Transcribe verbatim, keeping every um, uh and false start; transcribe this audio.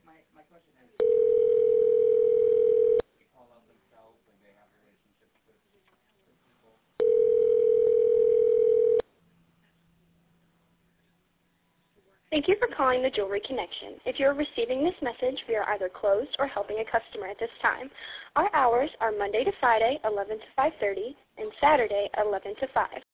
Thank you for calling the Jewelry Connection. If you are receiving this message, we are either closed or helping a customer at this time. Our hours are Monday to Friday, eleven to five thirty, and Saturday, eleven to five.